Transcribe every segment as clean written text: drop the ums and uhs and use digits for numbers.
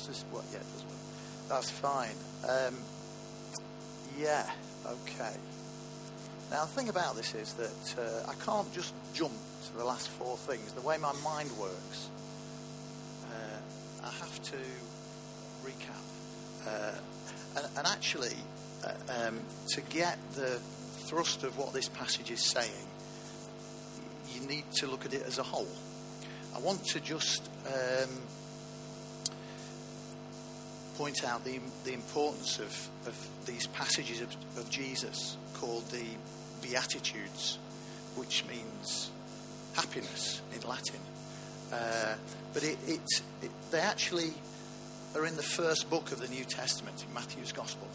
Does this work? Yeah, it does work. That's fine. Yeah, okay. Now, the thing about this is that I can't just jump to the last four things. The way my mind works, I have to recap. And actually, to get the thrust of what this passage is saying, you need to look at it as a whole. I want to just point out the importance of these passages of Jesus called the Beatitudes, which means happiness in Latin. But they actually are in the first book of the New Testament, in Matthew's Gospel.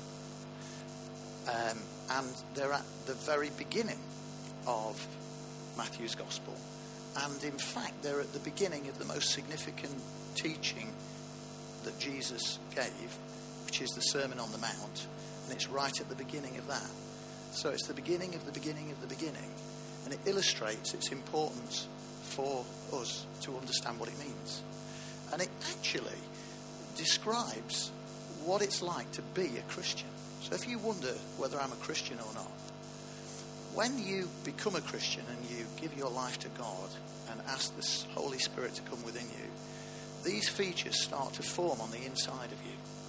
And they're at the very beginning of Matthew's Gospel. And in fact, they're at the beginning of the most significant teaching that Jesus gave, which is the Sermon on the Mount. And it's right at the beginning of that. So it's the beginning of the beginning of the beginning. And it illustrates its importance for us to understand what it means. And it actually describes what it's like to be a Christian. So if you wonder whether I'm a Christian or not, when you become a Christian and you give your life to God and ask the Holy Spirit to come within you, these features start to form on the inside of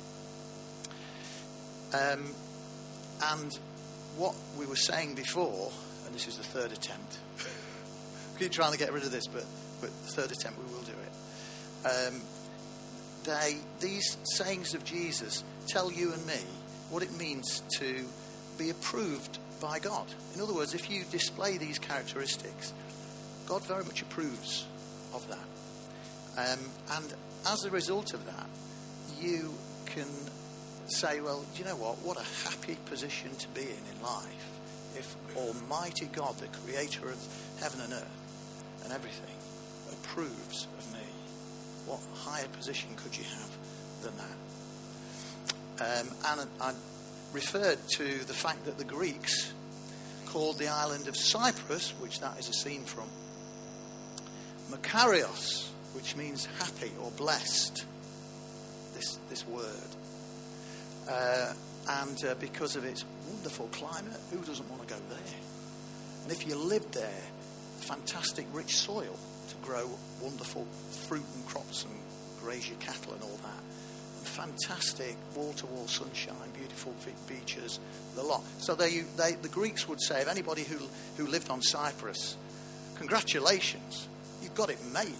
you. And what we were saying before, and this is the third attempt, we keep trying to get rid of this, but the third attempt we will do it. These sayings of Jesus tell you and me what it means to be approved by God. In other words, if you display these characteristics, God very much approves of that. And as a result of that, you can say, well, do you know what? What a happy position to be in life if Almighty God, the creator of heaven and earth and everything, approves of me. What higher position could you have than that? And I referred to the fact that the Greeks called the island of Cyprus, which that is a scene from, Makarios, which means happy or blessed, this word. And because of its wonderful climate, who doesn't want to go there? And if you lived there, fantastic rich soil to grow wonderful fruit and crops and graze your cattle and all that. And fantastic wall-to-wall sunshine, beautiful beaches, the lot. So the Greeks would say of anybody who lived on Cyprus, congratulations, you've got it made.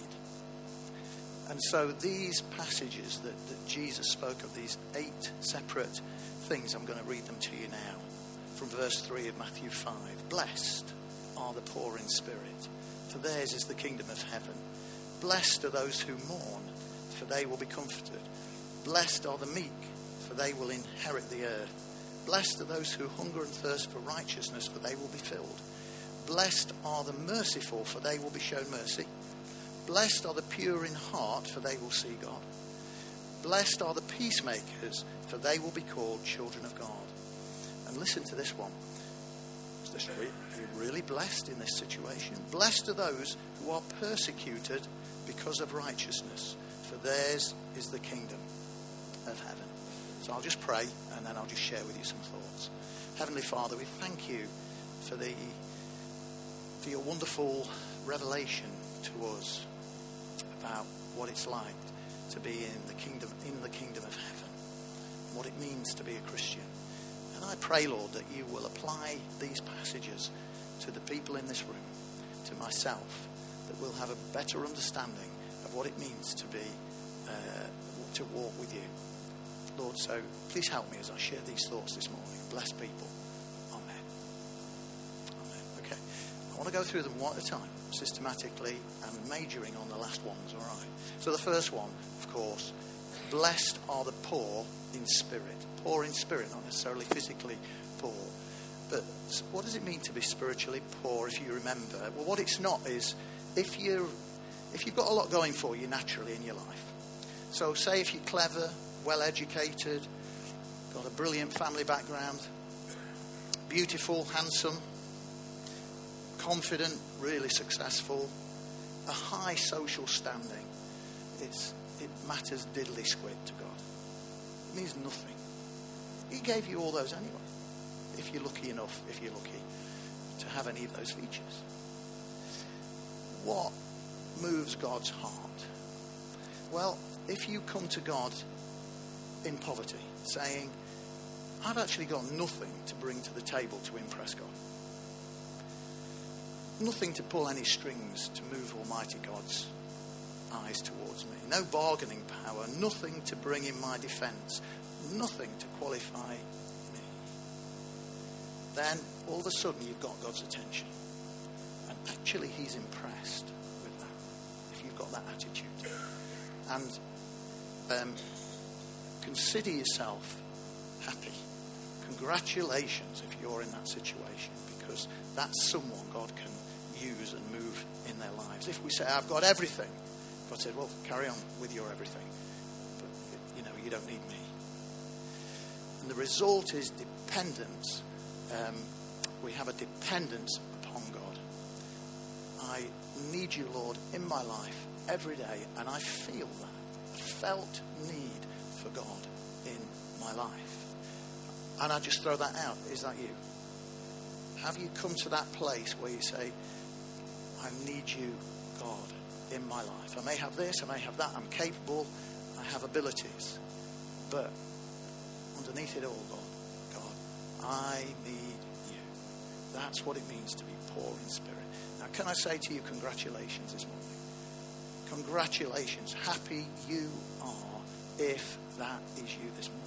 And so these passages that Jesus spoke of, these 8 separate things, I'm going to read them to you now. From verse 3 of Matthew 5. Blessed are the poor in spirit, for theirs is the kingdom of heaven. Blessed are those who mourn, for they will be comforted. Blessed are the meek, for they will inherit the earth. Blessed are those who hunger and thirst for righteousness, for they will be filled. Blessed are the merciful, for they will be shown mercy. Blessed are the pure in heart, for they will see God. Blessed are the peacemakers, for they will be called children of God. And listen to this one. Are you really blessed in this situation? Blessed are those who are persecuted because of righteousness, for theirs is the kingdom of heaven. So I'll just pray, and then I'll just share with you some thoughts. Heavenly Father, we thank you for your wonderful revelation to us about what it's like to be in the kingdom of heaven, and what it means to be a Christian. And I pray, Lord, that you will apply these passages to the people in this room, to myself, that we'll have a better understanding of what it means to walk with you. Lord, so please help me as I share these thoughts this morning. Bless people. Amen. Amen. Okay. I want to go through them one at a time, systematically, and majoring on the last ones, all right? So the first one, of course, blessed are the poor in spirit. Poor in spirit, not necessarily physically poor. But what does it mean to be spiritually poor, if you remember? Well, what it's not is if you've got a lot going for you naturally in your life. So say if you're clever, well-educated, got a brilliant family background, beautiful, handsome, confident, really successful, a high social standing. it matters diddly squid to God. It means nothing. He gave you all those anyway. If you're lucky to have any of those features. What moves God's heart? Well, if you come to God in poverty, saying, I've actually got nothing to bring to the table to impress God. Nothing to pull any strings to move Almighty God's eyes towards me. No bargaining power, nothing to bring in my defence, nothing to qualify me. Then all of a sudden you've got God's attention. And actually he's impressed with that, if you've got that attitude. And consider yourself happy. Congratulations if you're in that situation, because that's someone God can use and move in their lives. If we say, I've got everything, God said, well, carry on with your everything. But, you don't need me. And the result is dependence. We have a dependence upon God. I need you, Lord, in my life every day, and I feel that. A felt need for God in my life. And I just throw that out. Is that you? Have you come to that place where you say, I need you, God, in my life. I may have this, I may have that. I'm capable, I have abilities. But underneath it all, God, I need you. That's what it means to be poor in spirit. Now, can I say to you, congratulations this morning? Congratulations. Happy you are if that is you this morning.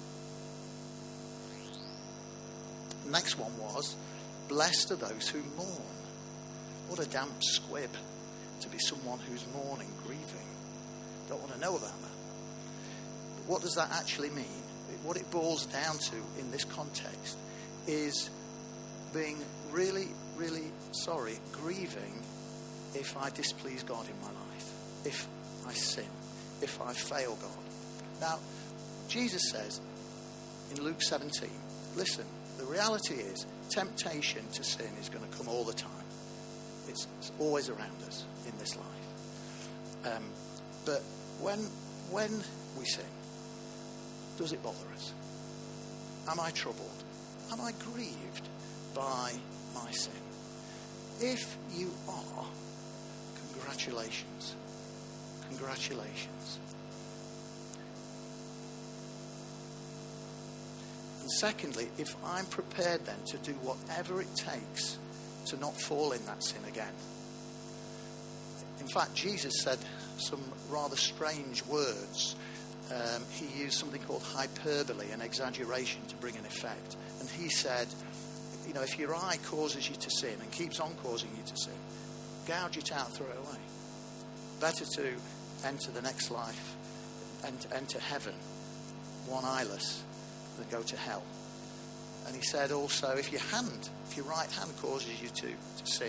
The next one was, blessed are those who mourn. What a damp squib to be someone who's mourning, grieving. Don't want to know about that. But what does that actually mean? What it boils down to in this context is being really, really sorry, grieving if I displease God in my life, if I sin, if I fail God. Now, Jesus says in Luke 17, listen, the reality is temptation to sin is going to come all the time. It's always around us in this life. But when we sin, does it bother us? Am I troubled? Am I grieved by my sin? If you are, congratulations. Congratulations. And secondly, if I'm prepared then to do whatever it takes to not fall in that sin again. In fact, Jesus said some rather strange words. He used something called hyperbole, an exaggeration to bring an effect. And he said, if your eye causes you to sin and keeps on causing you to sin, gouge it out, throw it away. Better to enter the next life and enter heaven one eyeless than go to hell. And he said also, if your right hand causes you to sin,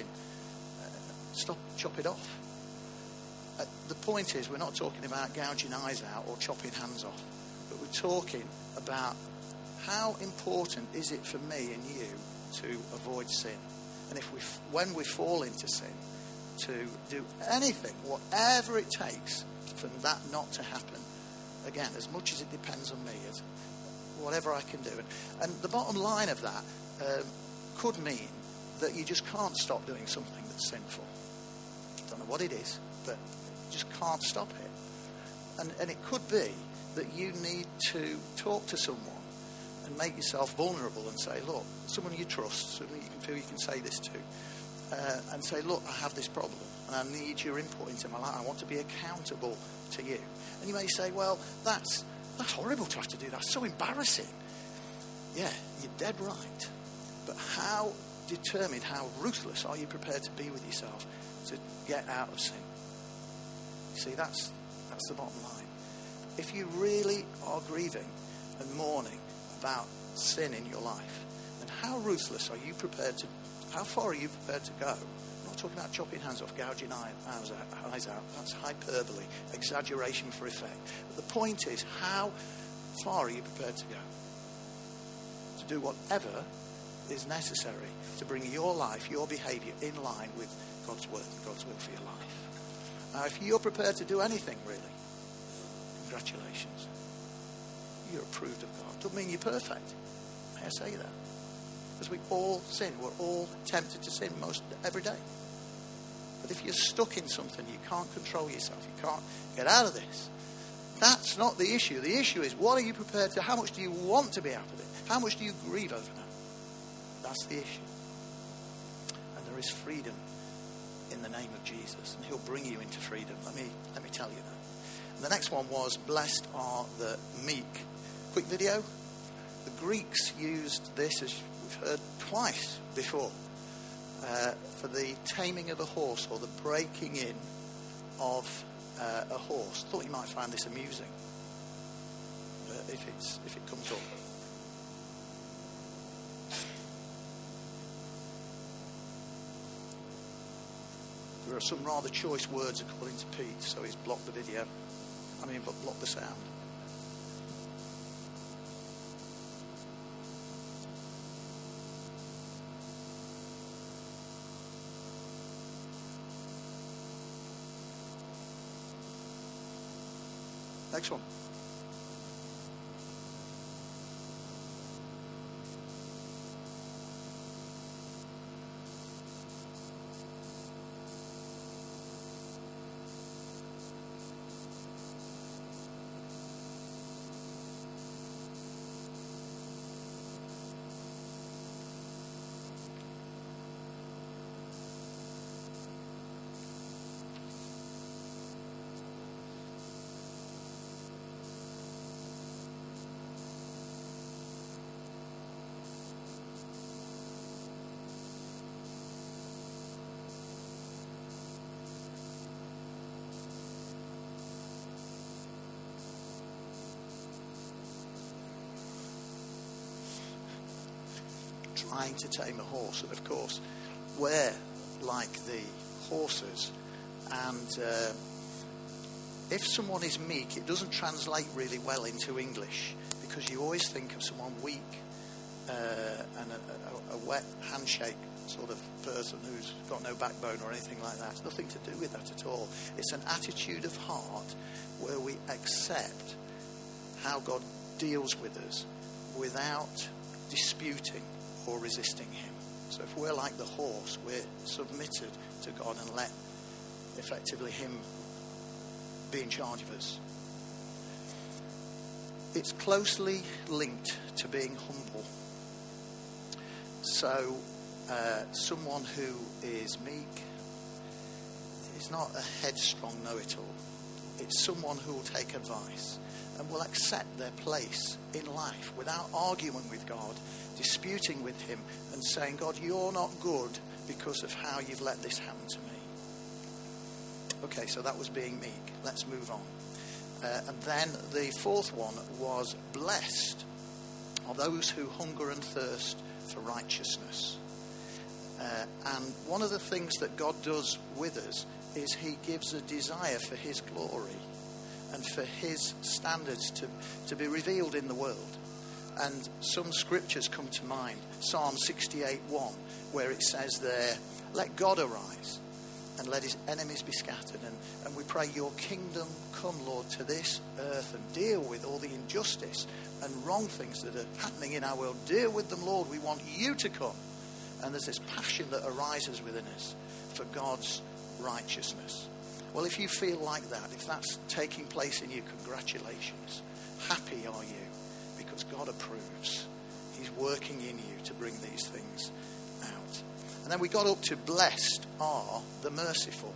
chop it off. The point is, we're not talking about gouging eyes out or chopping hands off, but we're talking about how important is it for me and you to avoid sin. And when we fall into sin, to do anything, whatever it takes for that not to happen. Again, as much as it depends on me, as whatever I can do. And the bottom line of that could mean that you just can't stop doing something that's sinful. I don't know what it is, but you just can't stop it. And it could be that you need to talk to someone and make yourself vulnerable and say, look, someone you trust, someone you can feel you can say this to, and say, look, I have this problem and I need your input into my life. I want to be accountable to you. And you may say, well, that's horrible to have to do that. That's so embarrassing. Yeah, you're dead right. But how determined, how ruthless are you prepared to be with yourself to get out of sin? See, that's the bottom line. If you really are grieving and mourning about sin in your life, then how ruthless are you prepared to, how far are you prepared to go? I'm not talking about chopping hands off, gouging eyes out. That's hyperbole, exaggeration for effect. But the point is, how far are you prepared to go? To do whatever is necessary to bring your life, your behaviour in line with God's word and God's will for your life. Now, if you're prepared to do anything, really, Congratulations. You're approved of God. Doesn't mean you're perfect. May I say that? Because we all sin. We're all tempted to sin most every day. But if you're stuck in something, you can't control yourself. You can't get out of this. That's not the issue. The issue is, what are you prepared to? How much do you want to be out of it? How much do you grieve over that? That's the issue. And there is freedom in the name of Jesus, and he'll bring you into freedom. Let me tell you that. And the next one was, blessed are the meek. Quick video. The Greeks used this, as we've heard twice before, for the taming of a horse, or the breaking in of a horse. Thought you might find this amusing if it comes up. There are some rather choice words according to Pete, so he's blocked the video. Blocked the sound. Next one. Trying to tame a horse, and of course we're like the horses, and if someone is meek, it doesn't translate really well into English, because you always think of someone weak and a wet handshake sort of person who's got no backbone or anything like that. It's nothing to do with that at all. It's an attitude of heart where we accept how God deals with us without disputing or resisting him. So if we're like the horse, we're submitted to God and let effectively him be in charge of us. It's closely linked to being humble. So someone who is meek is not a headstrong know-it-all. It's someone who will take advice and will accept their place in life without arguing with God, disputing with him, and saying, God, you're not good because of how you've let this happen to me. Okay, so that was being meek. Let's move on. And then the fourth one was, blessed are those who hunger and thirst for righteousness. And one of the things that God does with us is he gives a desire for his glory and for his standards to be revealed in the world. And some scriptures come to mind. Psalm 68:1, where it says there, let God arise and let his enemies be scattered. And we pray, your kingdom come, Lord, to this earth, and deal with all the injustice and wrong things that are happening in our world. Deal with them, Lord. We want you to come. And there's this passion that arises within us for God's righteousness. Well, if you feel like that, if that's taking place in you, congratulations. Happy are you, because God approves. He's working in you to bring these things out. And then we got up to blessed are the merciful.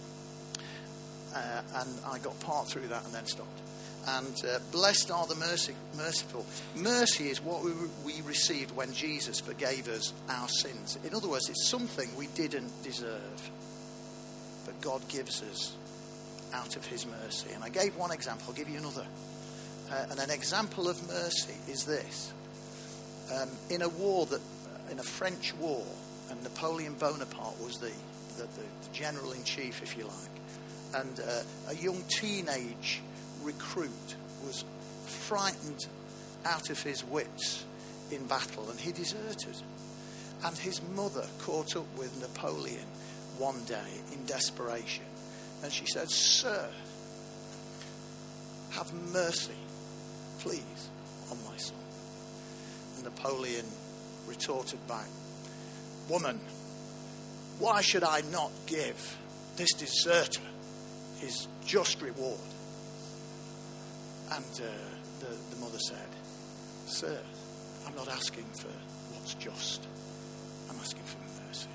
And I got part through that and then stopped. And blessed are the merciful. Mercy is what we received when Jesus forgave us our sins. In other words, it's something we didn't deserve, but God gives us out of his mercy. And I gave one example. I'll give you another. And an example of mercy is this. In a French war, and Napoleon Bonaparte was the general-in-chief, if you like, and a young teenage recruit was frightened out of his wits in battle, and he deserted. And his mother caught up with Napoleon one day in desperation, and she said, Sir, have mercy, please, on my son. And Napoleon retorted back, woman, why should I not give this deserter his just reward? And the mother said, sir, I'm not asking for what's just. I'm asking for mercy.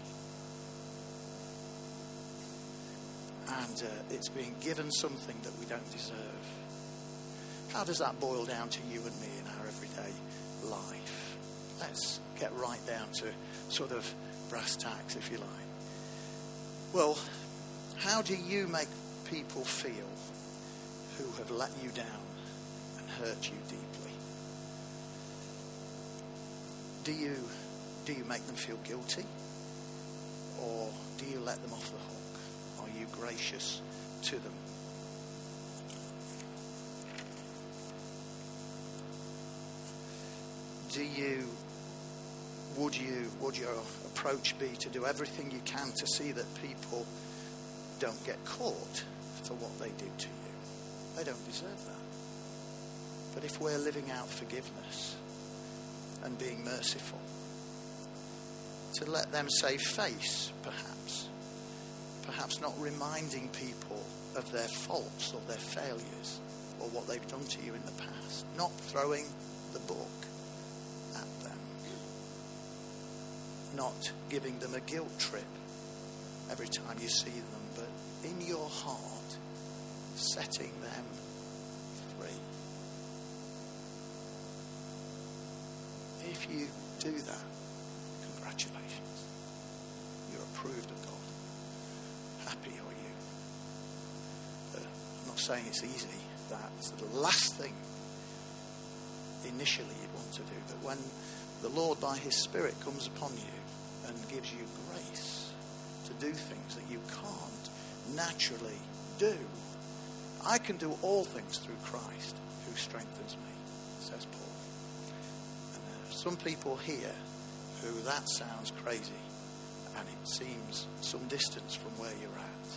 And it's being given something that we don't deserve. How does that boil down to you and me in our everyday life? Let's get right down to sort of brass tacks, if you like. Well, how do you make people feel who have let you down and hurt you deeply? Do you make them feel guilty? Or do you let them off the hook? Are you gracious to them? Would your approach be to do everything you can to see that people don't get caught for what they did to you? They don't deserve that. But if we're living out forgiveness and being merciful, to let them save face, perhaps not reminding people of their faults or their failures or what they've done to you in the past, not throwing the book at them, not giving them a guilt trip every time you see them, but in your heart setting them free. If you do that, congratulations. You're approved of God. Happy are you. I'm not saying it's easy. That's the last thing initially you'd want to do. But when the Lord by his Spirit comes upon you and gives you grace to do things that you can't naturally do, I can do all things through Christ who strengthens me, says Paul. And some people here who that sounds crazy and it seems some distance from where you're at.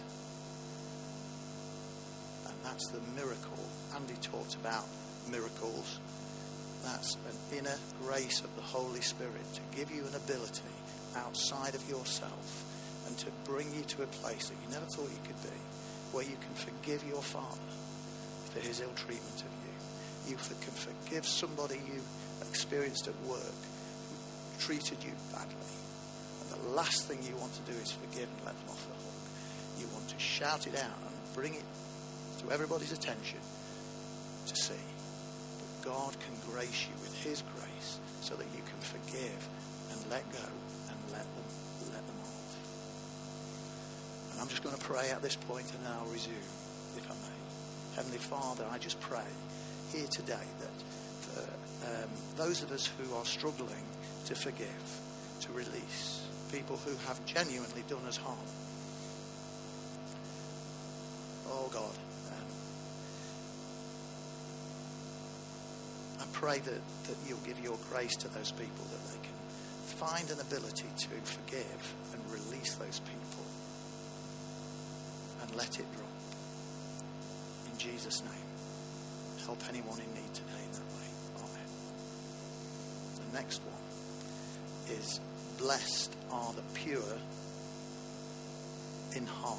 And that's the miracle. Andy talked about miracles. That's an inner grace of the Holy Spirit to give you an ability outside of yourself and to bring you to a place that you never thought you could be, where you can forgive your father for his ill treatment of you. You can forgive somebody you experienced at work who treated you badly. And the last thing you want to do is forgive and let them off the hook. You want to shout it out and bring it to everybody's attention to see that God can grace you with his grace so that you can forgive and let go and let them off. And I'm just going to pray at this point and then I'll resume, if I may. Heavenly Father, I just pray here today that for those of us who are struggling to forgive, to release, people who have genuinely done us harm, oh God, I pray that you'll give your grace to those people, that they can find an ability to forgive and release those people and let it drop. In Jesus' name, help anyone in need today in that way. Amen. The next one is, blessed are the pure in heart.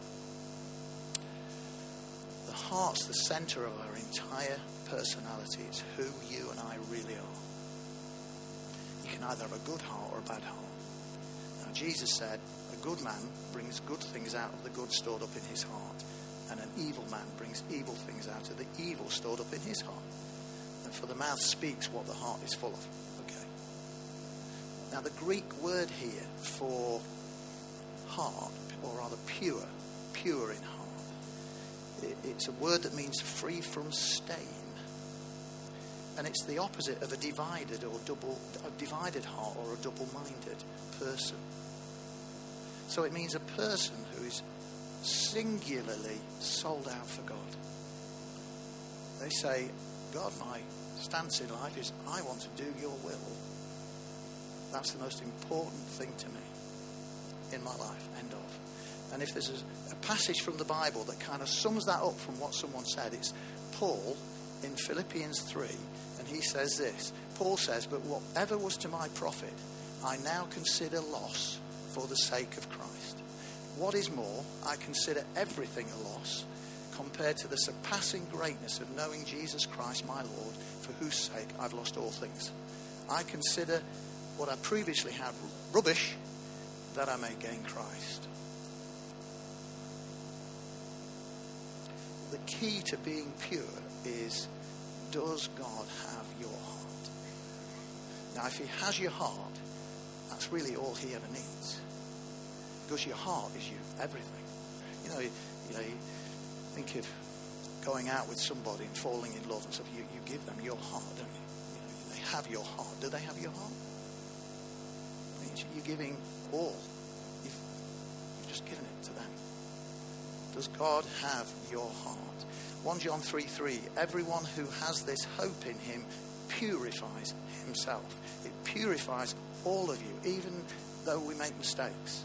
The heart's the center of our entire personality. It's who you and I really are. You can either have a good heart or a bad heart. Now Jesus said, a good man brings good things out of the good stored up in his heart, and an evil man brings evil things out of the evil stored up in his heart. And for the mouth speaks what the heart is full of. Okay. Now the Greek word here for heart, or rather pure in heart, it's a word that means free from stain. And it's the opposite of a divided heart or a double-minded person. So it means a person who is singularly sold out for God. They say, God, my stance in life is I want to do your will. That's the most important thing to me in my life. End of. And if there's a passage from the Bible that kind of sums that up from what someone said, it's Paul in Philippians 3, and he says this. Paul says, "But whatever was to my profit, I now consider loss for the sake of Christ. What is more, I consider everything a loss compared to the surpassing greatness of knowing Jesus Christ my Lord, for whose sake I've lost all things. I consider what I previously had rubbish, that I may gain Christ." The key to being pure is, does God have your heart? Now, if he has your heart, that's really all he ever needs. Because your heart is everything. You think of going out with somebody and falling in love and stuff. You give them your heart, don't you? They have your heart. Do they have your heart? You're giving all. You've just given it to them. Does God have your heart? 1 John 3:3, everyone who has this hope in him purifies himself. It purifies all of you, even though we make mistakes.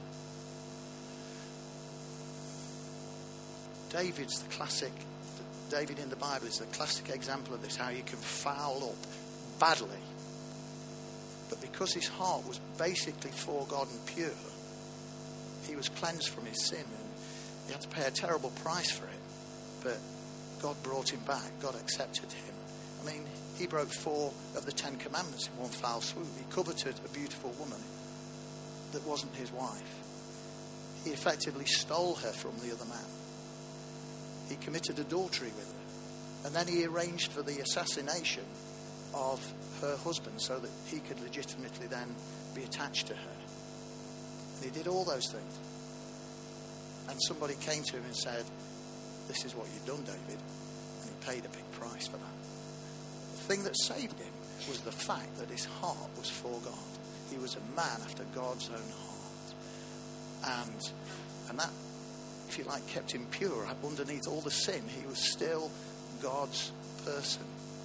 David in the Bible is the classic example of this, how you can foul up badly. But because his heart was basically for God and pure, he was cleansed from his sin, and he had to pay a terrible price for it. But God brought him back. God accepted him. I mean, he broke 4 of the 10 commandments in one foul swoop. He coveted a beautiful woman that wasn't his wife. He effectively stole her from the other man. He committed adultery with her. And then he arranged for the assassination of her husband so that he could legitimately then be attached to her. And he did all those things. And somebody came to him and said, "This is what you've done, David." And he paid a big price for that. The thing that saved him was the fact that his heart was for God. He was a man after God's own heart. And that, if you like, kept him pure. Underneath all the sin, he was still God's person.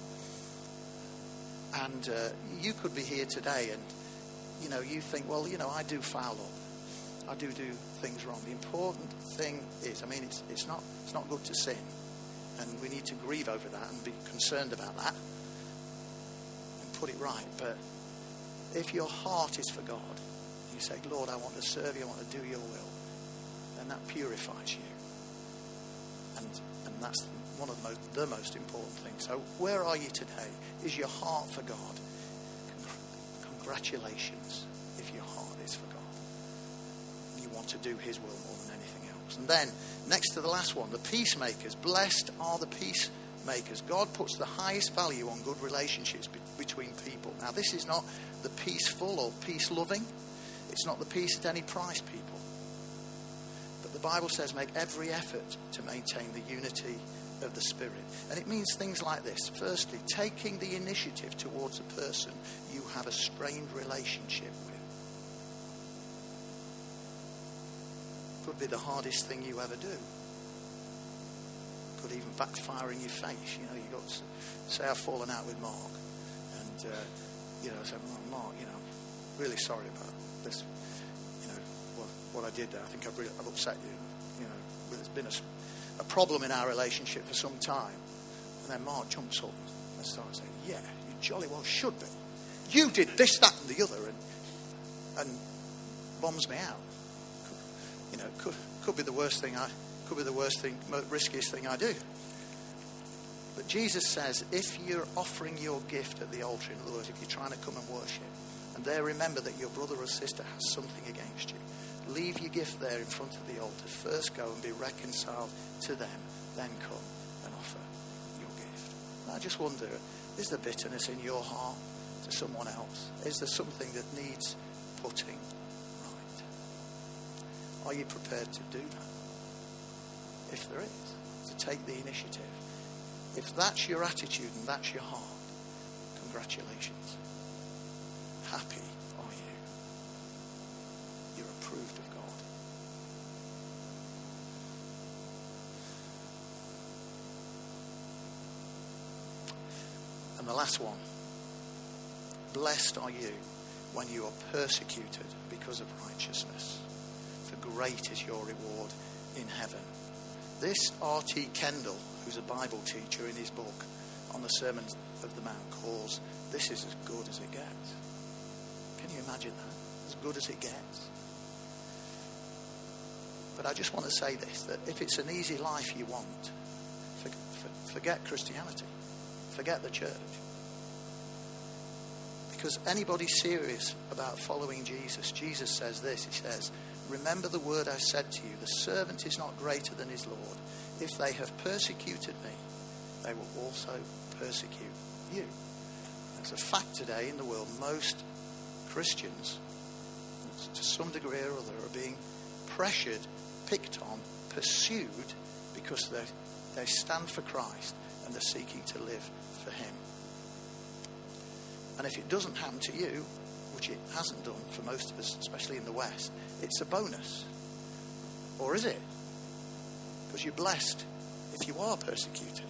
And you could be here today and, you think, well, I do foul up. I do things wrong. The important thing is, it's not good to sin. And we need to grieve over that and be concerned about that and put it right. But if your heart is for God, you say, "Lord, I want to serve you, I want to do your will," then that purifies you. And that's one of the most important things. So where are you today? Is your heart for God? Congratulations if your heart is for God. You want to do his will more than anything else. And then, next to the last one, the peacemakers. Blessed are the peacemakers. God puts the highest value on good relationships between people. Now, this is not the peaceful or peace-loving. It's not the peace at any price people. But the Bible says make every effort to maintain the unity of the Spirit. And it means things like this. Firstly, taking the initiative towards a person you have a strained relationship with. Could be the hardest thing you ever do. Could even backfire in your face. You got to say, "I've fallen out with Mark." And, say, "Mark, I'm really sorry about this. What I did there. I think I've upset you. There's been a problem in our relationship for some time." And then Mark jumps up and starts saying, "Yeah, you jolly well should be. You did this, that, and the other," and bombs me out. Could be the worst thing. Riskiest thing I do. But Jesus says, if you're offering your gift at the altar, in other words, if you're trying to come and worship, and there remember that your brother or sister has something against you, leave your gift there in front of the altar. First go and be reconciled to them, then come and offer your gift. And I just wonder, is there bitterness in your heart to someone else? Is there something that needs putting right? Are you prepared to do that? If there is, to take the initiative. If that's your attitude and that's your heart, congratulations. Happy are you. You're approved of God. And the last one. Blessed are you when you are persecuted because of righteousness, for great is your reward in heaven. This R.T. Kendall, who's a Bible teacher, in his book on the Sermon of the Mount, calls this is as good as it gets. Can you imagine that? As good as it gets. But I just want to say this, that if it's an easy life you want, forget Christianity. Forget the church. Because anybody serious about following Jesus, Jesus says this, he says, remember the word I said to you, the servant is not greater than his Lord. If they have persecuted me, they will also persecute you. There's a fact today in the world, most Christians, to some degree or other, are being pressured, picked on, pursued, because they stand for Christ and they're seeking to live for him. And if it doesn't happen to you, which it hasn't done for most of us, especially in the West, it's a bonus. Or is it? Because you're blessed if you are persecuted.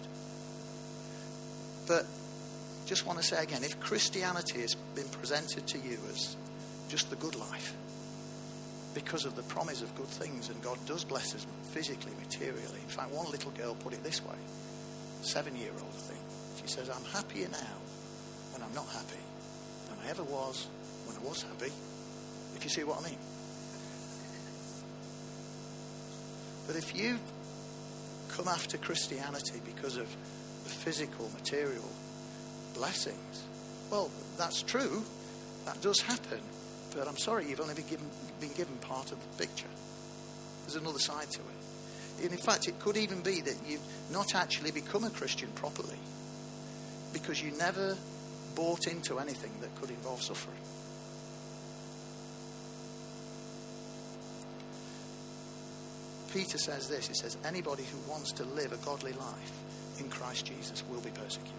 But just want to say again, if Christianity has been presented to you as just the good life, because of the promise of good things, and God does bless us physically, materially. In fact, one little girl put it this way, 7-year-old, I think. She says, I'm happier now when I'm not happy than I ever was when I was happy, if you see what I mean. But if you come after Christianity because of the physical, material blessings, well, that's true. That does happen. But I'm sorry, you've only been given part of the picture. There's another side to it. And in fact, it could even be that you've not actually become a Christian properly because you never bought into anything that could involve suffering. Peter says this, he says, anybody who wants to live a godly life in Christ Jesus will be persecuted.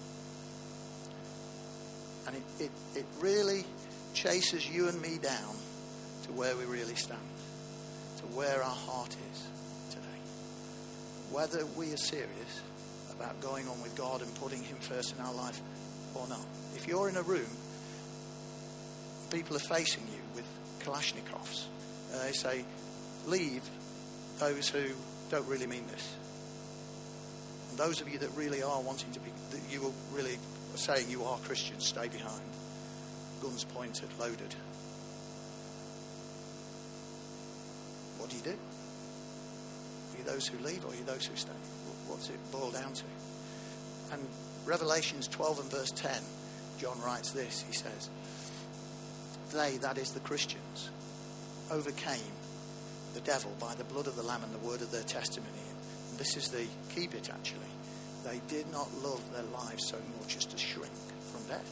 And it really chases you and me down to where we really stand, to where our heart is today. Whether we are serious about going on with God and putting him first in our life or not. If you're in a room, people are facing you with Kalashnikovs, and they say, leave those who don't really mean this. And those of you that really are wanting to be, that you will really are saying you are Christians, stay behind. Guns pointed, loaded. What do? Are you those who leave or are you those who stay? What's it boil down to? And Revelations 12 and verse 10, John writes this, he says, they, that is the Christians, overcame the devil by the blood of the Lamb and the word of their testimony. And this is the key bit actually. They did not love their lives so much as to shrink from death.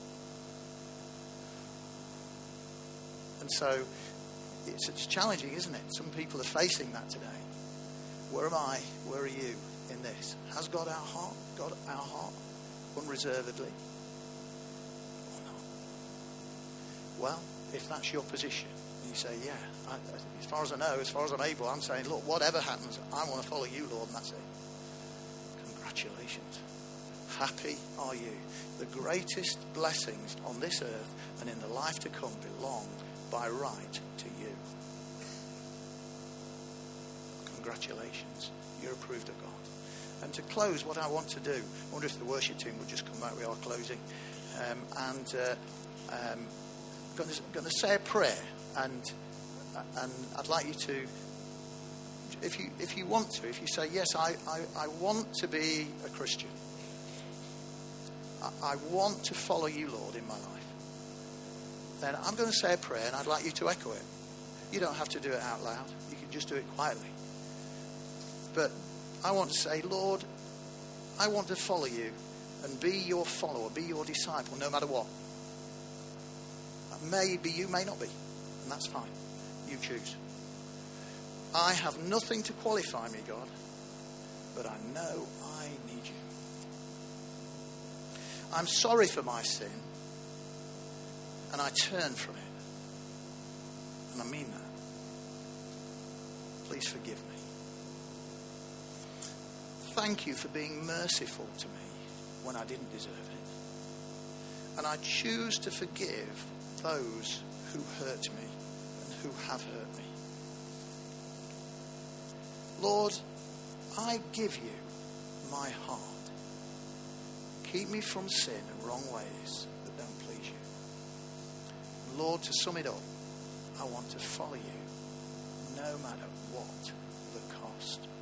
And so it's challenging, isn't it? Some people are facing that today. Where am I? Where are you in this? Has God our heart? God our heart unreservedly? Or not? Well, if that's your position, you say, yeah, as far as I know, as far as I'm able, I'm saying, look, whatever happens, I want to follow you, Lord, and that's it. Congratulations. Happy are you. The greatest blessings on this earth and in the life to come belong by right to you. Congratulations. You're approved of God. And to close, what I want to do, I wonder if the worship team would just come back. We are closing. I'm going to say a prayer, and I'd like you to, if you want to, if you say, yes, I want to be a Christian. I want to follow you, Lord, in my life. Then I'm going to say a prayer, and I'd like you to echo it. You don't have to do it out loud. You can just do it quietly. But I want to say, Lord, I want to follow you and be your follower, be your disciple, no matter what. Maybe you may not be, and that's fine. You choose. I have nothing to qualify me, God, but I know I need you. I'm sorry for my sin, and I turn from it. And I mean that. Please forgive me. Thank you for being merciful to me when I didn't deserve it. And I choose to forgive those who hurt me and who have hurt me. Lord, I give you my heart. Keep me from sin and wrong ways that don't please you. Lord, to sum it up, I want to follow you no matter what the cost.